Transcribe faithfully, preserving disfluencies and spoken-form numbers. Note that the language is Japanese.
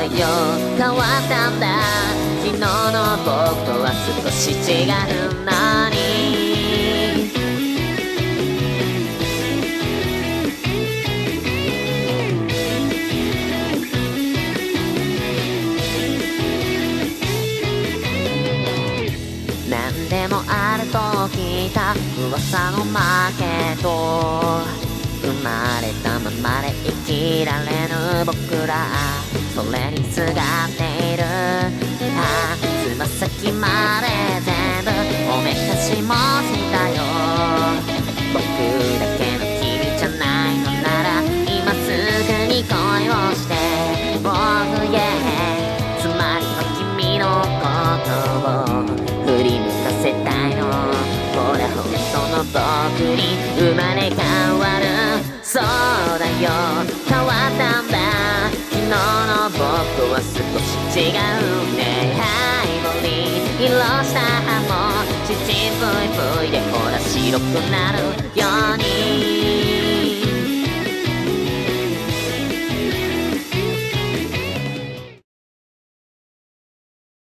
よ変わったんだ。昨日の僕とは少し違うのに。何でもあると聞いた噂のマーケット、生まれたままで生きられぬ僕ら、それにすがっている。ああつま先まで全部おめかしもしたよ。僕だけの君じゃないのなら今すぐに恋をして僕へ、つまりは君のことを振り向かせたいの。これ本当の僕に生まれ変わる。そうだよ変わったんだ。昨日の僕は少し違うね。ハイボリー色した歯もちちぷいぷいでほら白くなるように。